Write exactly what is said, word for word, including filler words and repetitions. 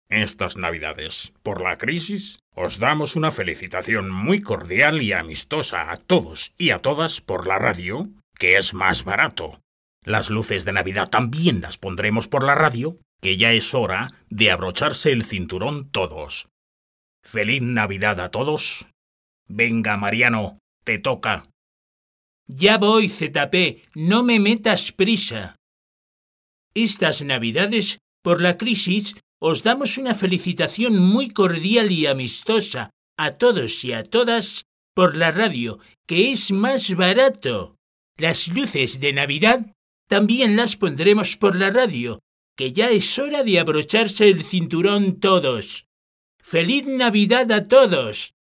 Estas Navidades, por la crisis, os damos una felicitación muy cordial y amistosa a todos y a todas por la radio, que es más barato. Las luces de Navidad también las pondremos por la radio, que ya es hora de abrocharse el cinturón todos. ¡Feliz Navidad a todos! Venga, Mariano, te toca. Ya voy, Z P, no me metas prisa. Estas Navidades, por la crisis, os damos una felicitación muy cordial y amistosa a todos y a todas por la radio, que es más barato. Las luces de Navidad también las pondremos por la radio, que ya es hora de abrocharse el cinturón todos. ¡Feliz Navidad a todos!